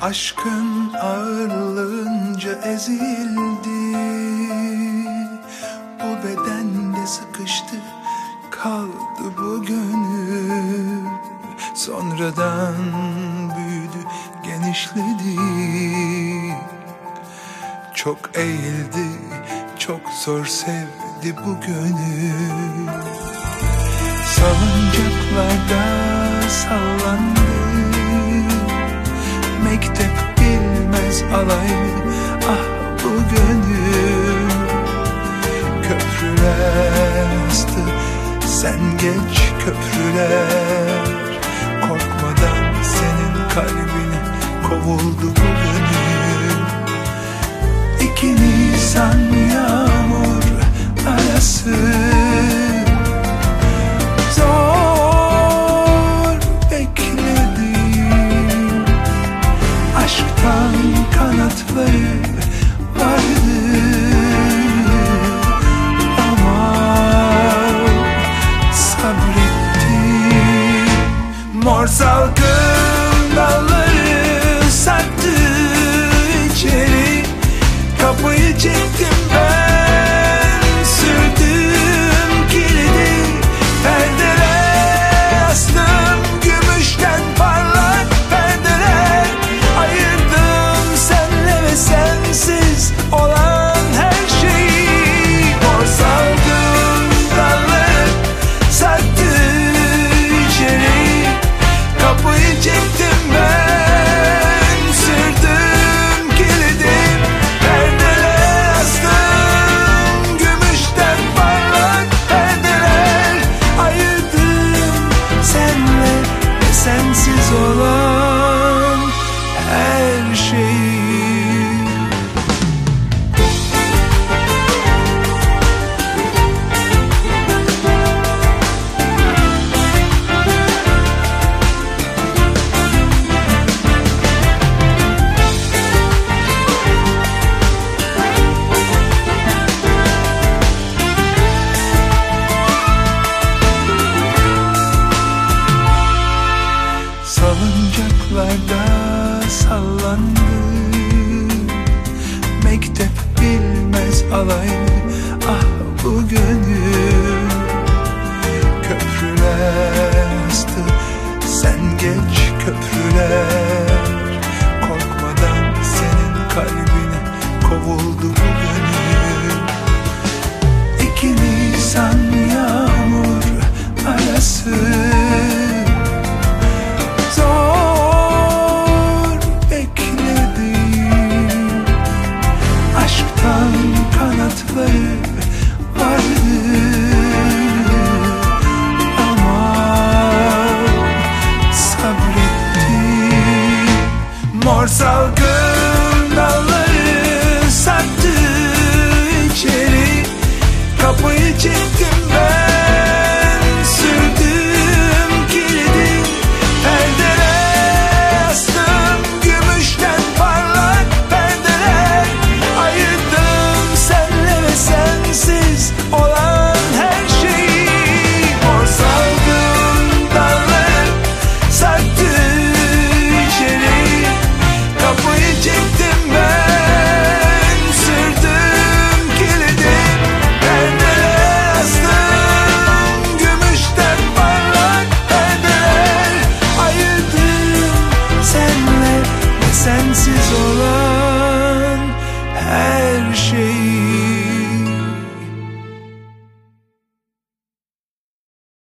Aşkın ağırlığınca ezildi, bu bedende sıkıştı kaldı bu gönül. Sonradan büyüdü, genişledi, çok eğildi, çok zor sevdi bu gönül. Salıncaklarda sallandı, mektep bilmez alaylı, ah bu gönül. Köprüler astı, sen geç köprüler, korkmadan senin kalbine kovuldu bu gönül. 2 Nisan yağmur arası, zor bekledim. Aşktan kanatları vardı ama sabrettim. Mor salkım dalları sarktı içeri, kapıyı çektim ben, sürdüm kilidi, perdeler astım, gümüşten parlak perdeler. Ayırdım senle ve sensiz olan her şeyi. Mor salkım dalları sarktı içeri, kapıyı çektim ben, sürdüm kilidi, perdeler astım, gümüşten parlak perdeler. Ayırdım senle ve sensiz olan her şeyi. Salıncaklarda sallandı, mektep bilmez alaylı, ah bu gönül. Köprüler astı, sen geç köprüler, korkmadan senin kalbine kovuldu bu gönül. 2 Nisan yağmur arası, zor bekledim. Aşktan kanatları vardı ama sabrettim. Mor salkım dalları sarktı içeri, kapıyı çektim ben, sürdüm kilidi, perdeler astım, gümüşten parlak perdeler. Ayırdım senle ve sensiz olan her şeyi. Mor salkım dalları sarktı içeri, kapıyı çektim ben, sürdüm kilidi, perdeler astım, gümüşten parlak perdeler. Ayırdım senle ve sensiz olan her şeyi.